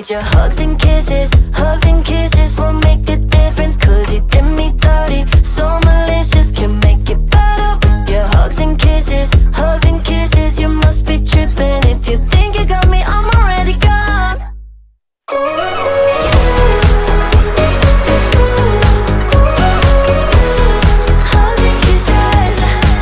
your hugs and kisses won't make a difference. Cause you did me dirty, so malicious, can make it better with your hugs and kisses. Hugs and kisses, you must be tripping if you think you got me, I'm already gone. Hugs and kisses.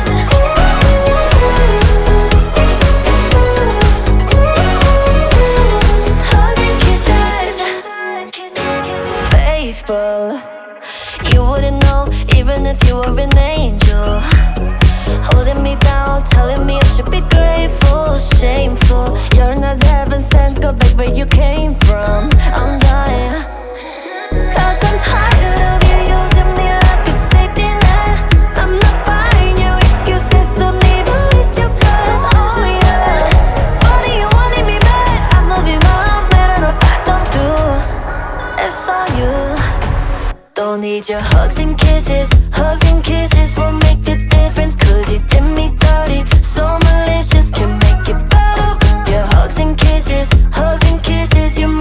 Hugs and kisses. Faithful, you wouldn't know even if you were an angel. Holding me down, telling me I should be grateful. Shameful, you're not heaven sent, go back where you came from. I'm dying, cause I'm tired of you using me like a safety net. I'm not buying your excuses, don't even waste your breath. Oh yeah, funny you wanted me back, I'm moving on, matter of fact I'm through. It's on you. Don't need your hugs and kisses. Hugs and kisses won't make a difference. Cause you did me dirty, so malicious, can make it better with your hugs and kisses. Hugs and kisses, you